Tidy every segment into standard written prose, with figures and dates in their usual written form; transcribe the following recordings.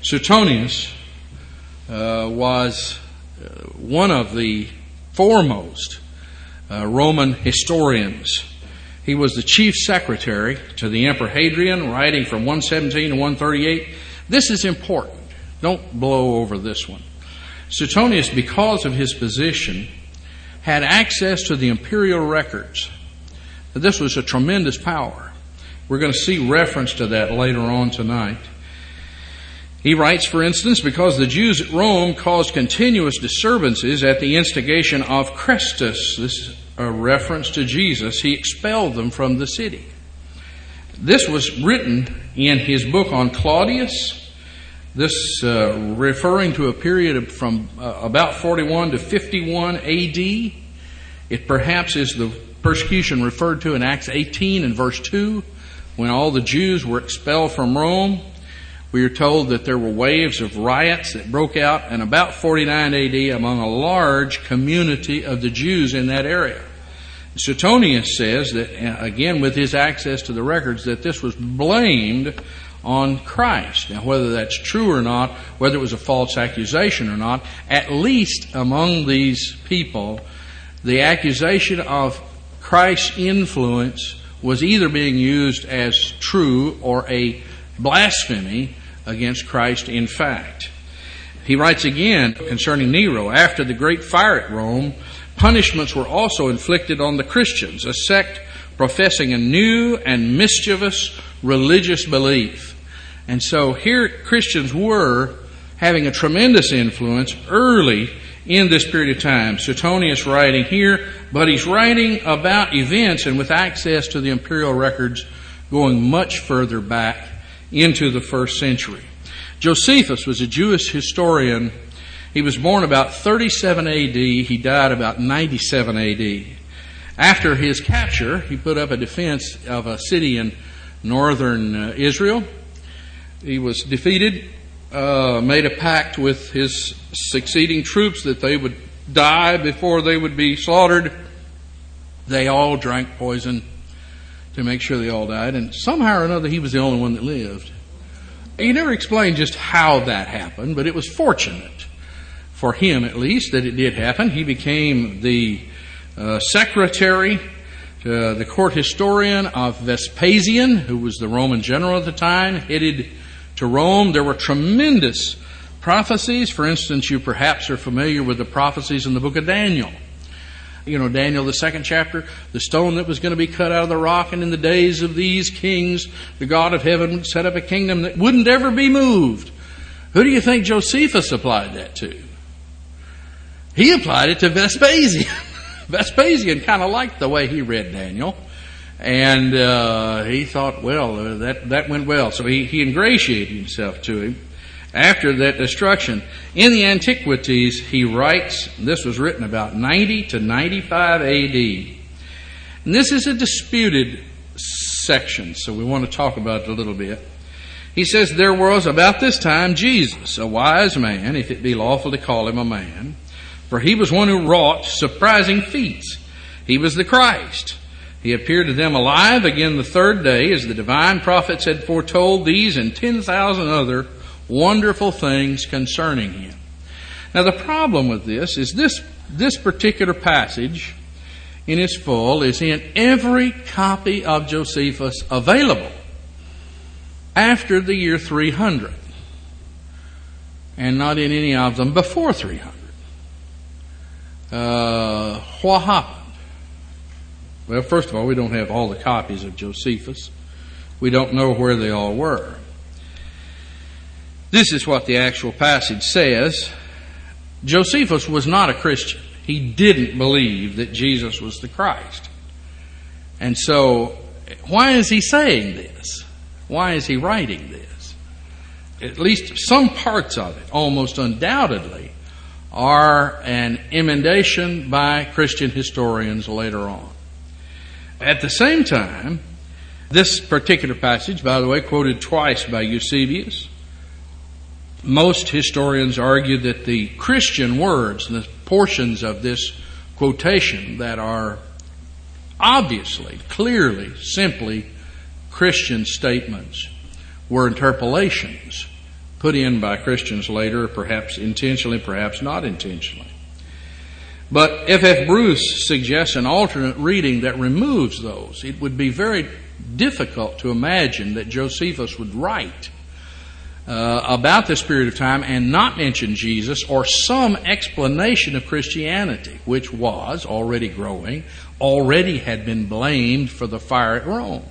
Suetonius was one of the foremost Roman historians. He was the chief secretary to the Emperor Hadrian, writing from 117 to 138. This is important. Don't blow over this one. Suetonius, because of his position, had access to the imperial records. This was a tremendous power. We're going to see reference to that later on tonight. He writes, for instance, because the Jews at Rome caused continuous disturbances at the instigation of Chrestus, this is a reference to Jesus, he expelled them from the city. This was written in his book on Claudius, this referring to a period from about 41 to 51 A.D. It perhaps is the persecution referred to in Acts 18 and verse 2, when all the Jews were expelled from Rome. We are told that there were waves of riots that broke out in about 49 A.D. among a large community of the Jews in that area. Suetonius says that, again with his access to the records, that this was blamed on Christ. Now whether that's true or not, whether it was a false accusation or not, at least among these people, the accusation of Christ's influence was either being used as true or a blasphemy against Christ in fact. He writes again concerning Nero, after the great fire at Rome, punishments were also inflicted on the Christians, a sect professing a new and mischievous religious belief. And so here Christians were having a tremendous influence early in this period of time. Suetonius writing here, but he's writing about events and with access to the imperial records going much further back into the first century. Josephus was a Jewish historian. He was born about 37 A.D. He died about 97 A.D. After his capture, he put up a defense of a city in northern Israel. He was defeated, made a pact with his succeeding troops that they would die before they would be slaughtered. They all drank poison to make sure they all died, and somehow or another he was the only one that lived. He never explained just how that happened, but it was fortunate for him at least that it did happen. He became the secretary to the court historian of Vespasian, who was the Roman general at the time, headed to Rome. There were tremendous prophecies. For instance, you perhaps are familiar with the prophecies in the book of Daniel. You know, Daniel, the second chapter, the stone that was going to be cut out of the rock, and in the days of these kings, the God of heaven would set up a kingdom that wouldn't ever be moved. Who do you think Josephus applied that to? He applied it to Vespasian. Vespasian kind of liked the way he read Daniel, and he thought, well, that went well. So he ingratiated himself to him. After that destruction, in the Antiquities, he writes, this was written about 90 to 95 A.D. And this is a disputed section, so we want to talk about it a little bit. He says, there was about this time Jesus, a wise man, if it be lawful to call him a man, for he was one who wrought surprising feats. He was the Christ. He appeared to them alive again the third day, as the divine prophets had foretold these and 10,000 other wonderful things concerning him. Now the problem with this is this particular passage in its full is in every copy of Josephus available after the year 300 and not in any of them before 300. What happened? Well, first of all, we don't have all the copies of Josephus. We don't know where they all were. This is what the actual passage says. Josephus was not a Christian. He didn't believe that Jesus was the Christ. And so, why is he saying this? Why is he writing this? At least some parts of it, almost undoubtedly, are an emendation by Christian historians later on. At the same time, this particular passage, by the way, quoted twice by Eusebius. Most historians argue that the Christian words, the portions of this quotation that are obviously, clearly, simply Christian statements, were interpolations put in by Christians later, perhaps intentionally, perhaps not intentionally. But F.F. Bruce suggests an alternate reading that removes those. It would be very difficult to imagine that Josephus would write about this period of time and not mention Jesus or some explanation of Christianity, which was already growing, already had been blamed for the fire at Rome.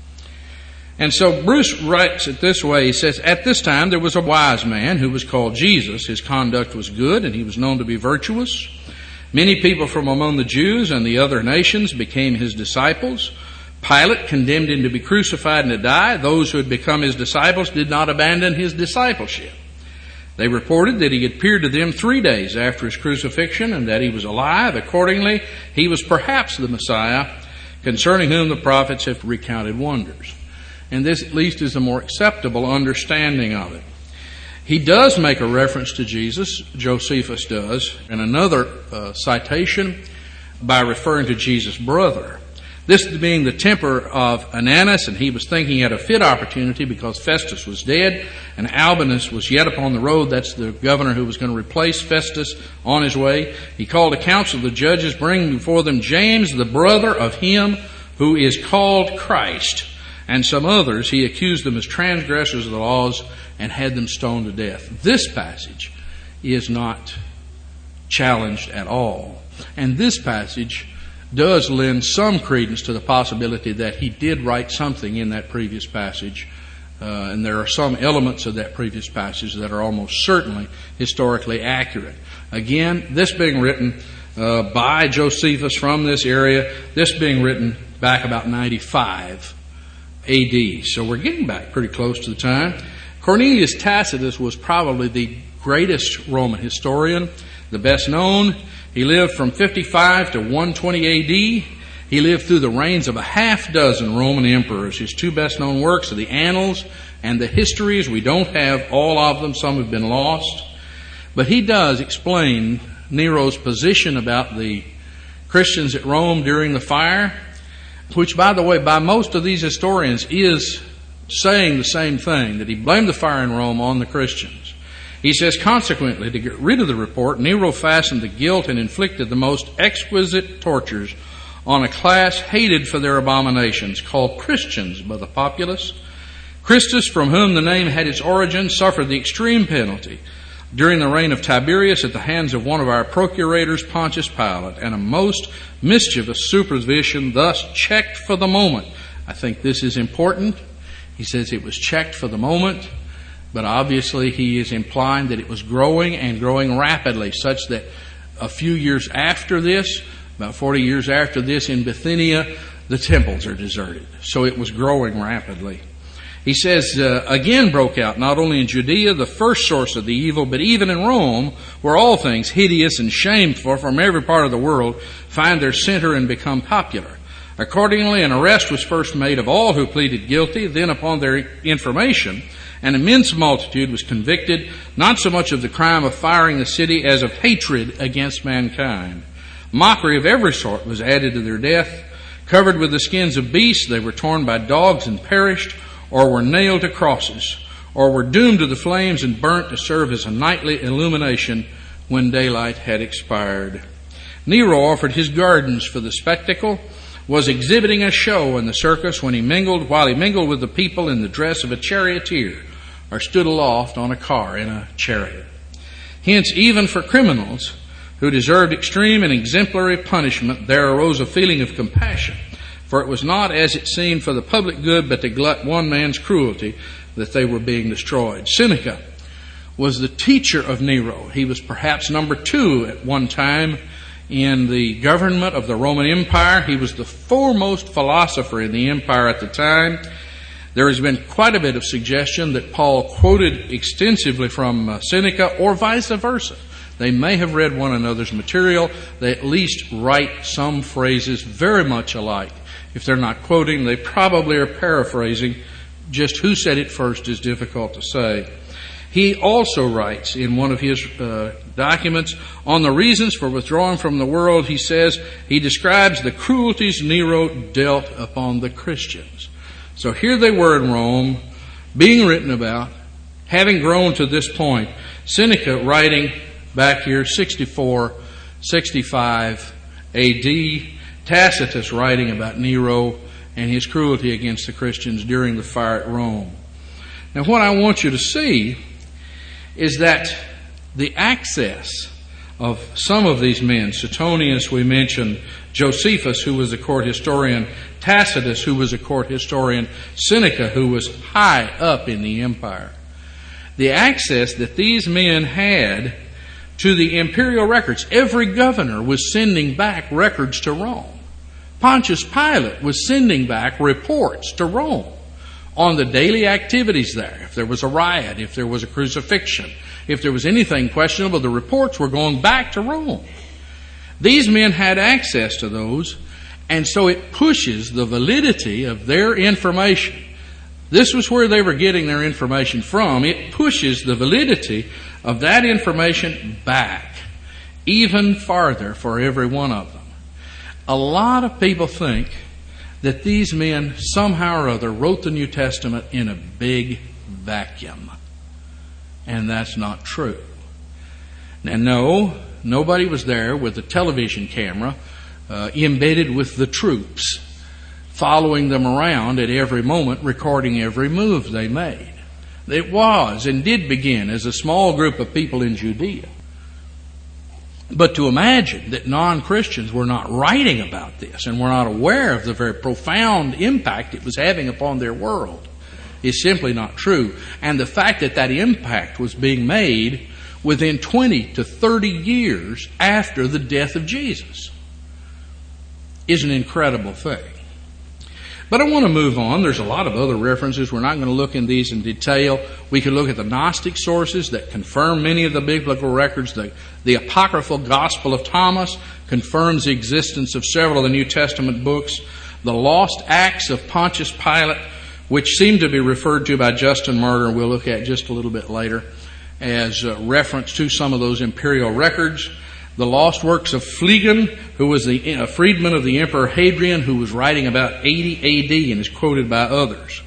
And so Bruce writes it this way. He says, "At this time there was a wise man who was called Jesus. His conduct was good, and he was known to be virtuous. Many people from among the Jews and the other nations became his disciples. Pilate condemned him to be crucified and to die. Those who had become his disciples did not abandon his discipleship. They reported that he had appeared to them 3 days after his crucifixion and that he was alive. Accordingly, he was perhaps the Messiah, concerning whom the prophets have recounted wonders." And this at least is a more acceptable understanding of it. He does make a reference to Jesus, Josephus does, in another citation by referring to Jesus' brother. This being the temper of Ananus, and he was thinking he had a fit opportunity because Festus was dead and Albinus was yet upon the road. That's the governor who was going to replace Festus on his way. He called a council of the judges, bringing before them James, the brother of him who is called Christ, and some others. He accused them as transgressors of the laws and had them stoned to death. This passage is not challenged at all. And this passage does lend some credence to the possibility that he did write something in that previous passage. And there are some elements of that previous passage that are almost certainly historically accurate. Again, this being written by Josephus from this area, this being written back about 95 AD. So we're getting back pretty close to the time. Cornelius Tacitus was probably the greatest Roman historian, the best known. He lived from 55 to 120 AD. He lived through the reigns of a half dozen Roman emperors. His two best known works are the Annals and the Histories. We don't have all of them. Some have been lost. But he does explain Nero's position about the Christians at Rome during the fire, which, by the way, by most of these historians is saying the same thing, that he blamed the fire in Rome on the Christians. He says, consequently, to get rid of the report, Nero fastened the guilt and inflicted the most exquisite tortures on a class hated for their abominations, called Christians by the populace. Christus, from whom the name had its origin, suffered the extreme penalty during the reign of Tiberius at the hands of one of our procurators, Pontius Pilate, and a most mischievous supervision thus checked for the moment. I think this is important. He says it was checked for the moment. But obviously he is implying that it was growing and growing rapidly, such that a few years after this, about 40 years after this in Bithynia, the temples are deserted. So it was growing rapidly. He says, again broke out, not only in Judea, the first source of the evil, but even in Rome, where all things hideous and shameful from every part of the world find their center and become popular. Accordingly, an arrest was first made of all who pleaded guilty. Then upon their information, an immense multitude was convicted, not so much of the crime of firing the city as of hatred against mankind. Mockery of every sort was added to their death. Covered with the skins of beasts, they were torn by dogs and perished, or were nailed to crosses, or were doomed to the flames and burnt to serve as a nightly illumination when daylight had expired. Nero offered his gardens for the spectacle, was exhibiting a show in the circus while he mingled with the people in the dress of a charioteer, or stood aloft on a car in a chariot. Hence, even for criminals who deserved extreme and exemplary punishment, there arose a feeling of compassion, for it was not, as it seemed, for the public good, but to glut one man's cruelty that they were being destroyed. Seneca was the teacher of Nero. He was perhaps number 2 at one time in the government of the Roman Empire. He was the foremost philosopher in the empire at the time. There has been quite a bit of suggestion that Paul quoted extensively from Seneca, or vice versa. They may have read one another's material. They at least write some phrases very much alike. If they're not quoting, they probably are paraphrasing. Just who said it first is difficult to say. He also writes in one of his documents on the reasons for withdrawing from the world. He says he describes the cruelties Nero dealt upon the Christians. So here they were in Rome, being written about, Having grown to this point, Seneca writing back here 64, 65 AD, Tacitus writing about Nero and his cruelty against the Christians during the fire at Rome. Now what I want you to see is that the access of some of these men, Suetonius we mentioned, Josephus who was a court historian, Tacitus who was a court historian, Seneca who was high up in the empire. The access that these men had to the imperial records, every governor was sending back records to Rome. Pontius Pilate was sending back reports to Rome on the daily activities there. If there was a riot, if there was a crucifixion, if there was anything questionable, the reports were going back to Rome. These men had access to those, and so it pushes the validity of their information. This was where they were getting their information from. It pushes the validity of that information back even farther for every one of them. A lot of people think that these men somehow or other wrote the New Testament in a big vacuum. And that's not true. And no, nobody was there with a television camera embedded with the troops, following them around at every moment, recording every move they made. It was and did begin as a small group of people in Judea. But to imagine that non-Christians were not writing about this and were not aware of the very profound impact it was having upon their world is simply not true. And the fact that that impact was being made within 20 to 30 years after the death of Jesus is an incredible thing. But I want to move on. There's a lot of other references. We're not going to look in these in detail. We could look at the Gnostic sources that confirm many of the biblical records. The apocryphal Gospel of Thomas confirms the existence of several of the New Testament books. The lost Acts of Pontius Pilate, which seem to be referred to by Justin Martyr, we'll look at just a little bit later, as reference to some of those imperial records. The lost works of Phlegon, who was a freedman of the Emperor Hadrian, who was writing about 80 AD and is quoted by others.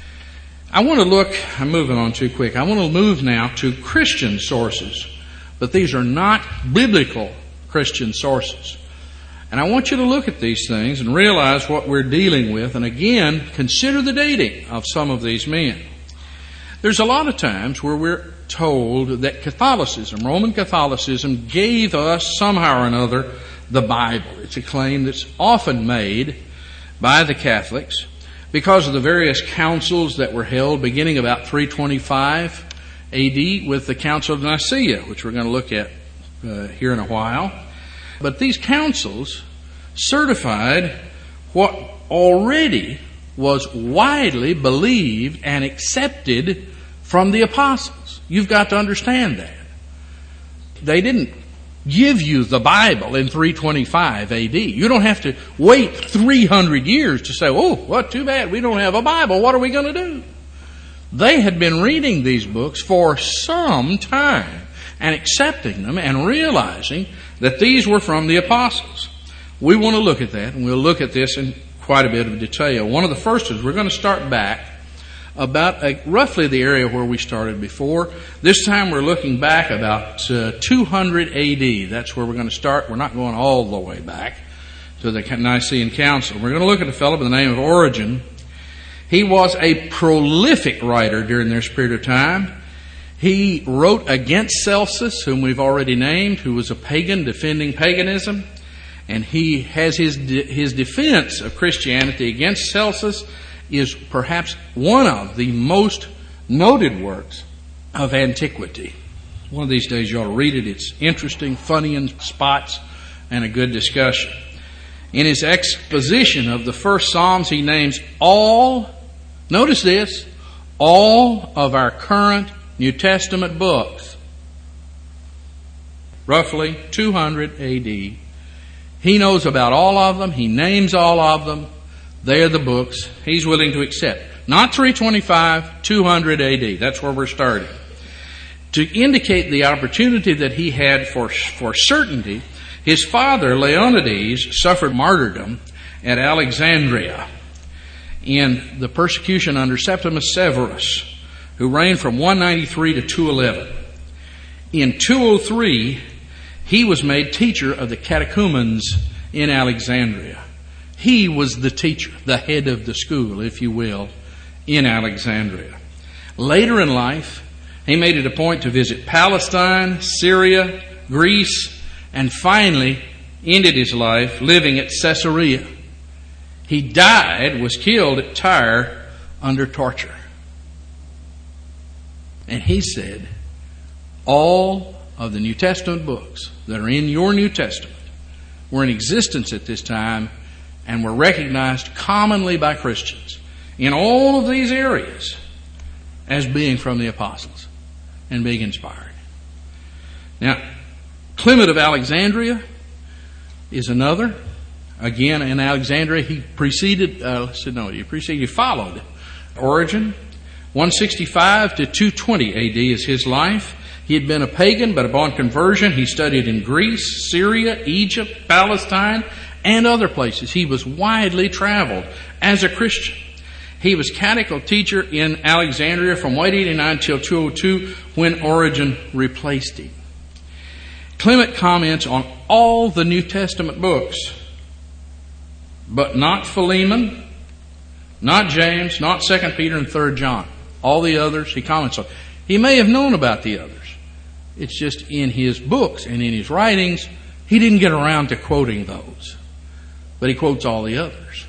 I'm moving on too quick. I want to move now to Christian sources, but these are not biblical Christian sources. And I want you to look at these things and realize what we're dealing with, and again, consider the dating of some of these men. There's a lot of times where we're told that Catholicism, Roman Catholicism, gave us somehow or another the Bible. It's a claim that's often made by the Catholics because of the various councils that were held beginning about 325 AD with the Council of Nicaea, which we're going to look at here in a while. But these councils certified what already was widely believed and accepted from the apostles. You've got to understand that. They didn't give you the Bible in 325 AD. You don't have to wait 300 years to say, oh, what, too bad, we don't have a Bible. What are we going to do? They had been reading these books for some time and accepting them and realizing that these were from the apostles. We want to look at that, and we'll look at this in quite a bit of detail. One of the first is we're going to start back about roughly the area where we started before. This time we're looking back about 200 AD. That's where we're going to start. We're not going all the way back to the Nicene Council. We're going to look at a fellow by the name of Origen. He was a prolific writer during this period of time. He wrote against Celsus, whom we've already named, who was a pagan defending paganism. And he has his defense of Christianity against Celsus is perhaps one of the most noted works of antiquity. One of these days you ought to read it. It's interesting, funny in spots, and a good discussion. In his exposition of the first Psalms, he names all, notice this, all of our current New Testament books. Roughly 200 AD. He knows about all of them. He names all of them. They are the books he's willing to accept. Not 325, 200 AD. That's where we're starting. To indicate the opportunity that he had for certainty, his father, Leonides, suffered martyrdom at Alexandria in the persecution under Septimus Severus, who reigned from 193 to 211. In 203, he was made teacher of the catechumens in Alexandria. He was the teacher, the head of the school, if you will, in Alexandria. Later in life, he made it a point to visit Palestine, Syria, Greece, and finally ended his life living at Caesarea. He was killed at Tyre under torture. And he said, all of the New Testament books that are in your New Testament were in existence at this time and were recognized commonly by Christians in all of these areas as being from the apostles and being inspired. Now, Clement of Alexandria is another. Again, in Alexandria, he followed Origen. 165 to 220 AD is his life. He had been a pagan, but upon conversion, he studied in Greece, Syria, Egypt, Palestine, and other places. He was widely traveled as a Christian. He was catechetical teacher in Alexandria from 189 till 202 when Origen replaced him. Clement comments on all the New Testament books, but not Philemon, not James, not 2 Peter and 3 John. All the others he comments on. He may have known about the others. It's just in his books and in his writings, he didn't get around to quoting those. But he quotes all the others.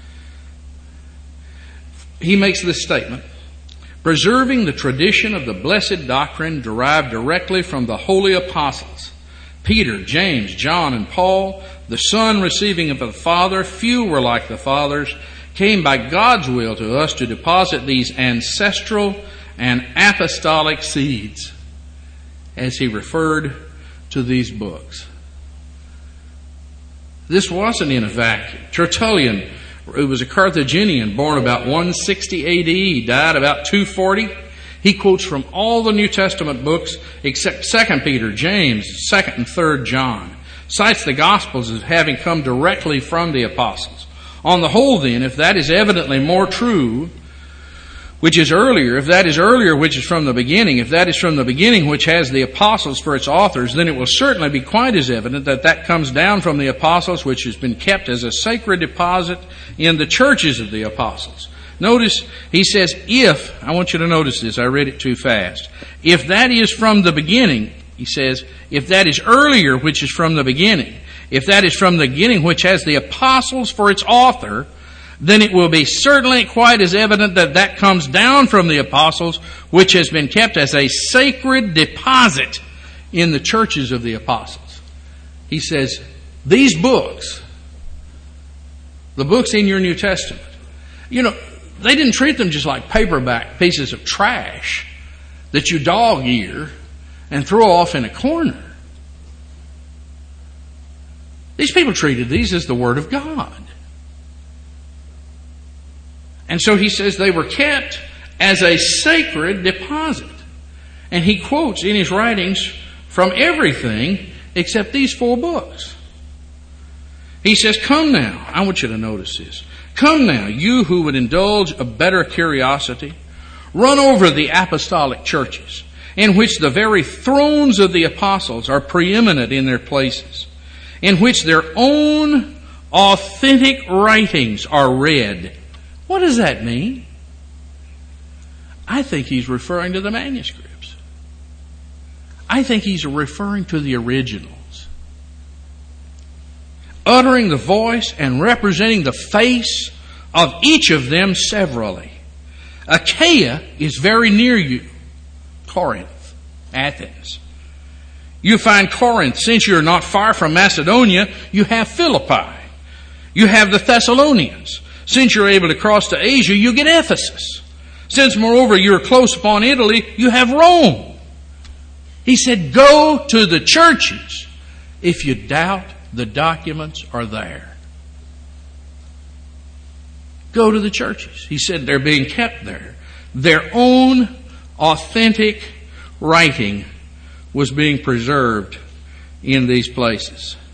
He makes this statement: preserving the tradition of the blessed doctrine derived directly from the holy apostles, Peter, James, John, and Paul, the Son receiving of the Father, few were like the fathers, came by God's will to us to deposit these ancestral and apostolic seeds, as he referred to these books. This wasn't in a vacuum. Tertullian, who was a Carthaginian, born about 160 AD, died about 240. He quotes from all the New Testament books except 2 Peter, James, 2 and 3 John. Cites the Gospels as having come directly from the apostles. On the whole, then, if that is evidently more true, which is earlier, if that is earlier, which is from the beginning, if that is from the beginning, which has the apostles for its authors, then it will certainly be quite as evident that that comes down from the apostles, which has been kept as a sacred deposit in the churches of the apostles. Notice, he says, I want you to notice this, I read it too fast. If that is from the beginning, he says, if that is earlier, which is from the beginning, if that is from the beginning, which has the apostles for its author, then it will be certainly quite as evident that that comes down from the apostles, which has been kept as a sacred deposit in the churches of the apostles. He says, these books, the books in your New Testament, they didn't treat them just like paperback pieces of trash that you dog ear and throw off in a corner. These people treated these as the Word of God. And so he says they were kept as a sacred deposit. And he quotes in his writings from everything except these 4 books. He says, come now, I want you to notice this. Come now, you who would indulge a better curiosity, run over the apostolic churches, in which the very thrones of the apostles are preeminent in their places, in which their own authentic writings are read. What does that mean? I think he's referring to the manuscripts. I think he's referring to the originals. Uttering the voice and representing the face of each of them severally. Achaia is very near you. Corinth, Athens. You find Corinth. Since you're not far from Macedonia, you have Philippi. You have the Thessalonians. Since you're able to cross to Asia, you get Ephesus. Since, moreover, you're close upon Italy, you have Rome. He said, go to the churches. If you doubt, the documents are there. Go to the churches. He said they're being kept there. Their own authentic writing was being preserved in these places.